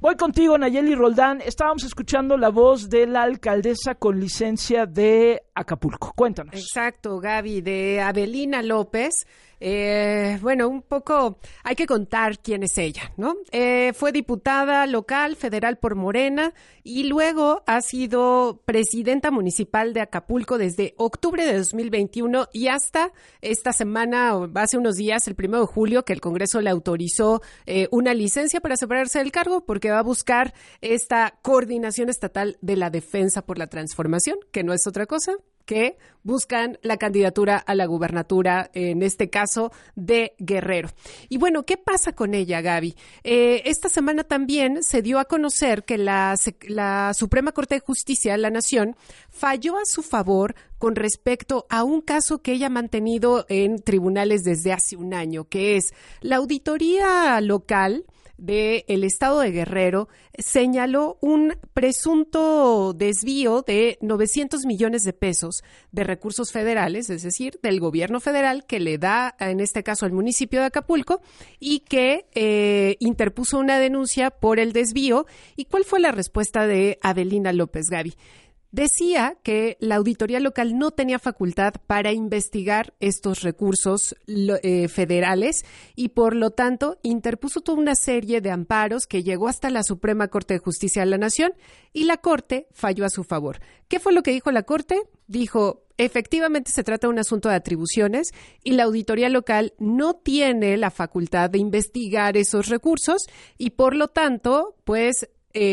Voy contigo, Nayeli Roldán. Estábamos escuchando la voz de la alcaldesa con licencia de Acapulco. Cuéntanos. Exacto, Gaby, de Avelina López. Bueno, un poco hay que contar quién es ella, ¿no? Fue diputada local, federal por Morena y luego ha sido presidenta municipal de Acapulco desde octubre de 2021 y hasta esta semana, o hace unos días, el 1 de julio, que el Congreso le autorizó una licencia para separarse del cargo porque va a buscar esta coordinación estatal de la defensa por la transformación, que no es otra cosa que buscan la candidatura a la gubernatura, en este caso de Guerrero. Y bueno, ¿qué pasa con ella, Gaby? Esta semana también se dio a conocer que la Suprema Corte de Justicia de la Nación falló a su favor con respecto a un caso que ella ha mantenido en tribunales desde hace un año, que es la auditoría local del estado de Guerrero señaló un presunto desvío de 900 millones de pesos de recursos federales, es decir, del gobierno federal que le da, en este caso, al municipio de Acapulco y que interpuso una denuncia por el desvío. ¿Y cuál fue la respuesta de Avelina López, Gaby? Decía que la auditoría local no tenía facultad para investigar estos recursos federales y, por lo tanto, interpuso toda una serie de amparos que llegó hasta la Suprema Corte de Justicia de la Nación y la Corte falló a su favor. ¿Qué fue lo que dijo la Corte? Dijo, efectivamente se trata de un asunto de atribuciones y la auditoría local no tiene la facultad de investigar esos recursos y, por lo tanto, pues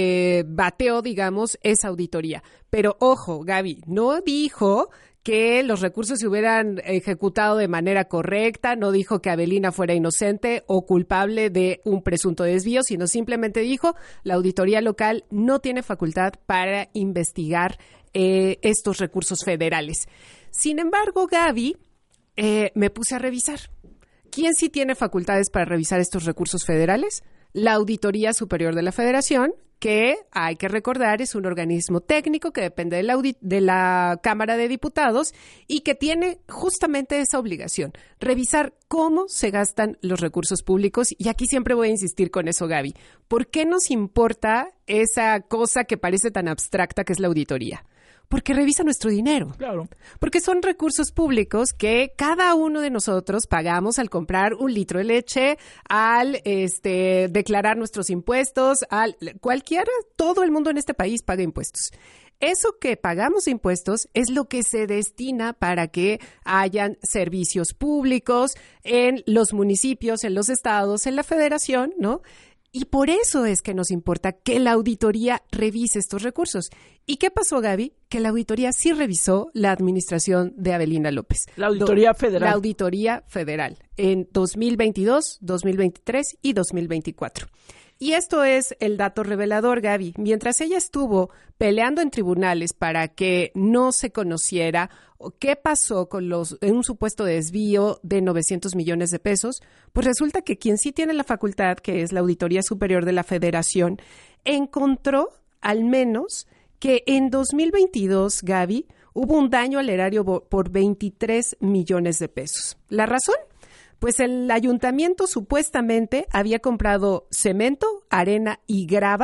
bateó, digamos, esa auditoría. Pero ojo, Gaby, no dijo que los recursos se hubieran ejecutado de manera correcta, no dijo que Avelina fuera inocente o culpable de un presunto desvío, sino simplemente dijo la auditoría local no tiene facultad para investigar estos recursos federales. Sin embargo, Gaby, me puse a revisar. ¿Quién sí tiene facultades para revisar estos recursos federales? La Auditoría Superior de la Federación, que hay que recordar es un organismo técnico que depende de la Cámara de Diputados y que tiene justamente esa obligación, revisar cómo se gastan los recursos públicos. Y aquí siempre voy a insistir con eso, Gaby. ¿Por qué nos importa esa cosa que parece tan abstracta que es la auditoría? Porque revisa nuestro dinero. Claro. Porque son recursos públicos que cada uno de nosotros pagamos al comprar un litro de leche, al declarar nuestros impuestos, todo el mundo en este país paga impuestos. Eso que pagamos impuestos es lo que se destina para que hayan servicios públicos en los municipios, en los estados, en la federación, ¿no? Y por eso es que nos importa que la auditoría revise estos recursos. ¿Y qué pasó, Gaby? Que la auditoría sí revisó la administración de Avelina López. La auditoría federal. La auditoría federal en 2022, 2023 y 2024. Y esto es el dato revelador, Gaby. Mientras ella estuvo peleando en tribunales para que no se conociera qué pasó con un supuesto desvío de 900 millones de pesos, pues resulta que quien sí tiene la facultad, que es la Auditoría Superior de la Federación, encontró al menos que en 2022, Gaby, hubo un daño al erario por 23 millones de pesos. ¿La razón? Pues el ayuntamiento supuestamente había comprado cemento, arena y grava,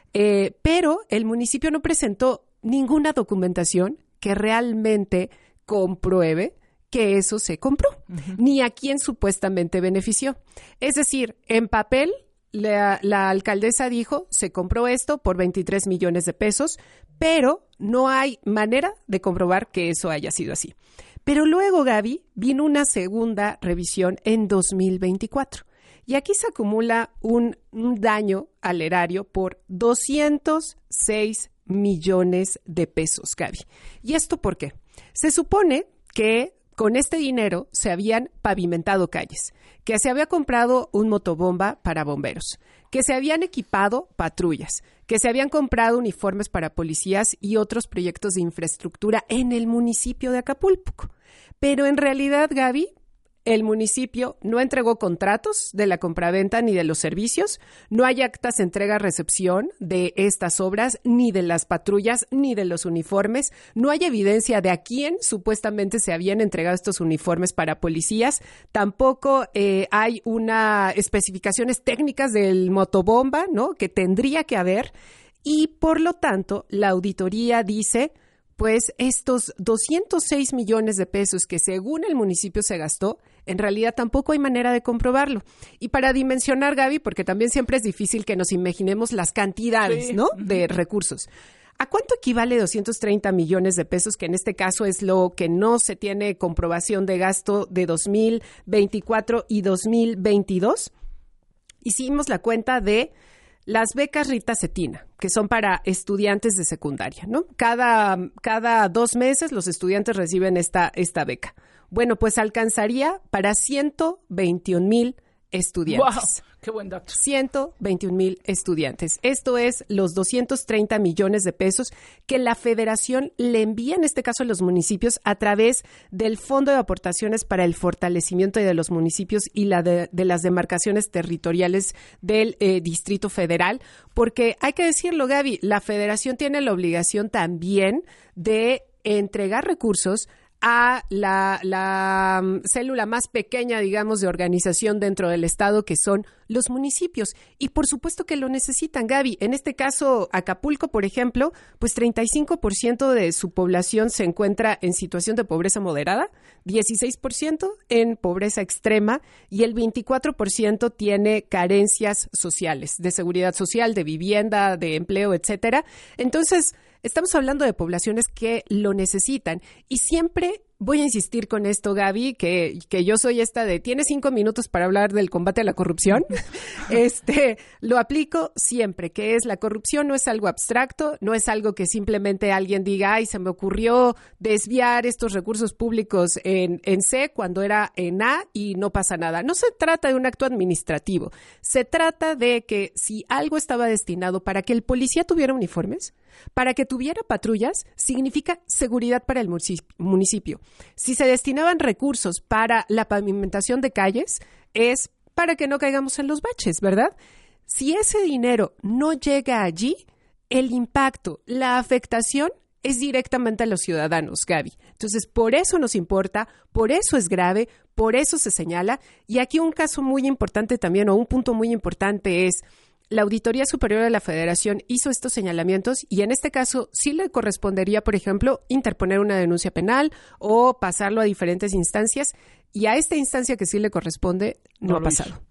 pero el municipio no presentó ninguna documentación que realmente compruebe que eso se compró, ni a quién supuestamente benefició. Es decir, en papel, la alcaldesa dijo, se compró esto por 23 millones de pesos, pero no hay manera de comprobar que eso haya sido así. Pero luego, Gaby, vino una segunda revisión en 2024. Y aquí se acumula un daño al erario por 206 millones de pesos, Gaby. ¿Y esto por qué? Se supone que con este dinero se habían pavimentado calles, que se había comprado un motobomba para bomberos, que se habían equipado patrullas, que se habían comprado uniformes para policías y otros proyectos de infraestructura en el municipio de Acapulco. Pero en realidad, Gaby, el municipio no entregó contratos de la compraventa ni de los servicios, no hay actas de entrega-recepción de estas obras, ni de las patrullas, ni de los uniformes, no hay evidencia de a quién supuestamente se habían entregado estos uniformes para policías, tampoco hay especificaciones técnicas del motobomba, ¿no?, que tendría que haber, y por lo tanto la auditoría dice, pues estos 206 millones de pesos que según el municipio se gastó, en realidad tampoco hay manera de comprobarlo. Y para dimensionar, Gaby, porque también siempre es difícil que nos imaginemos las cantidades, sí, ¿no?, de recursos. ¿A cuánto equivale 230 millones de pesos, que en este caso es lo que no se tiene comprobación de gasto de 2024 y 2022? Hicimos la cuenta de las becas Rita Cetina, que son para estudiantes de secundaria, ¿no? Cada 2 meses los estudiantes reciben esta beca. Bueno, pues alcanzaría para 121,000 estudiantes. ¡Wow! ¡Qué buen dato! 121,000 estudiantes. Esto es los 230 millones de pesos que la Federación le envía, en este caso a los municipios, a través del Fondo de Aportaciones para el Fortalecimiento de los Municipios y de las demarcaciones territoriales del Distrito Federal. Porque hay que decirlo, Gaby, la Federación tiene la obligación también de entregar recursos a la célula más pequeña, digamos, de organización dentro del Estado, que son los municipios. Y por supuesto que lo necesitan, Gaby. En este caso, Acapulco, por ejemplo, pues 35% de su población se encuentra en situación de pobreza moderada, 16% en pobreza extrema y el 24% tiene carencias sociales, de seguridad social, de vivienda, de empleo, etcétera. Entonces, estamos hablando de poblaciones que lo necesitan y siempre voy a insistir con esto, Gaby, que yo soy esta de ¿tienes 5 minutos para hablar del combate a la corrupción? Lo aplico siempre, que es la corrupción no es algo abstracto, no es algo que simplemente alguien diga, ay, se me ocurrió desviar estos recursos públicos en C cuando era en A y no pasa nada. No se trata de un acto administrativo, se trata de que si algo estaba destinado para que el policía tuviera uniformes, para que tuviera patrullas, significa seguridad para el municipio. Si se destinaban recursos para la pavimentación de calles, es para que no caigamos en los baches, ¿verdad? Si ese dinero no llega allí, el impacto, la afectación es directamente a los ciudadanos, Gaby. Entonces, por eso nos importa, por eso es grave, por eso se señala. Y aquí un caso muy importante también, o un punto muy importante es, la Auditoría Superior de la Federación hizo estos señalamientos y en este caso sí le correspondería, por ejemplo, interponer una denuncia penal o pasarlo a diferentes instancias, y a esta instancia que sí le corresponde no ha pasado.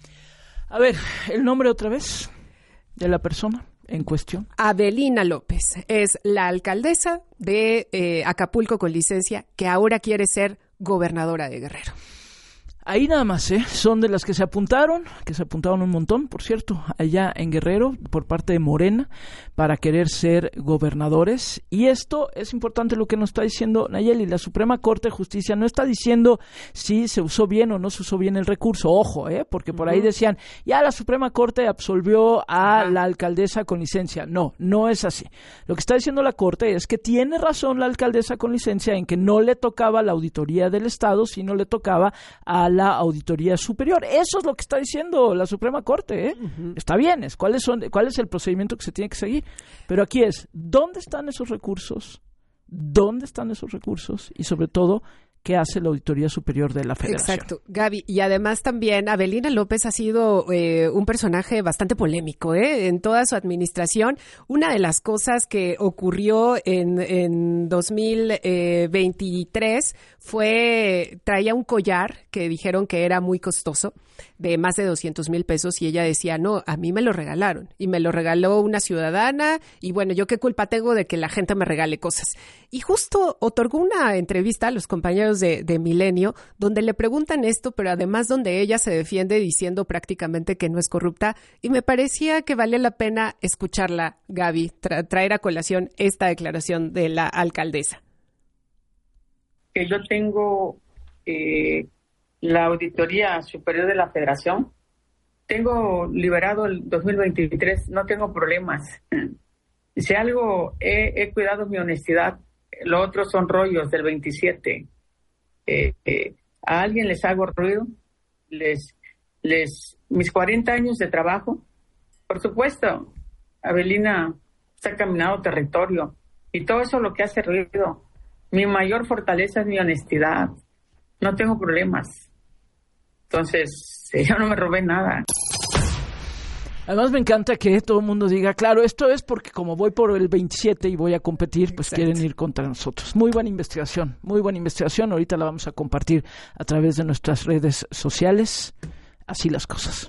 A ver, el nombre otra vez de la persona en cuestión. Avelina López es la alcaldesa de Acapulco con licencia, que ahora quiere ser gobernadora de Guerrero. Ahí nada más, son de las que se apuntaron un montón, por cierto, allá en Guerrero, por parte de Morena, para querer ser gobernadores. Y esto es importante lo que nos está diciendo Nayeli. La Suprema Corte de Justicia no está diciendo si se usó bien o no se usó bien el recurso. Ojo, porque por ahí decían, ya la Suprema Corte absolvió a la alcaldesa con licencia. No, no es así. Lo que está diciendo la Corte es que tiene razón la alcaldesa con licencia en que no le tocaba a la Auditoría del Estado, sino le tocaba a la Auditoría Superior. Eso es lo que está diciendo la Suprema Corte, Está bien, ¿cuál es el procedimiento que se tiene que seguir? Pero aquí es, ¿dónde están esos recursos? ¿Dónde están esos recursos? Y sobre todo, ¿qué hace la Auditoría Superior de la Federación? Exacto, Gaby. Y además también Avelina López ha sido un personaje bastante polémico en toda su administración. Una de las cosas que ocurrió en 2023 traía un collar que dijeron que era muy costoso, de más de 200,000 pesos, y ella decía, no, a mí me lo regalaron, y me lo regaló una ciudadana, y bueno, ¿yo qué culpa tengo de que la gente me regale cosas? Y justo otorgó una entrevista a los compañeros de Milenio, donde le preguntan esto, pero además donde ella se defiende diciendo prácticamente que no es corrupta, y me parecía que valía la pena escucharla, Gaby, traer a colación esta declaración de la alcaldesa. Que yo tengo la Auditoría Superior de la Federación, tengo liberado el 2023, no tengo problemas. Si algo he cuidado mi honestidad, lo otro son rollos del 27. a alguien les hago ruido, mis 40 años de trabajo, por supuesto, Avelina ha caminado territorio y todo eso lo que hace ruido. Mi mayor fortaleza es mi honestidad. No tengo problemas. Entonces, yo no me robé nada. Además me encanta que todo el mundo diga, claro, esto es porque como voy por el 27 y voy a competir, pues Exacto. quieren ir contra nosotros. Muy buena investigación, muy buena investigación. Ahorita la vamos a compartir a través de nuestras redes sociales. Así las cosas.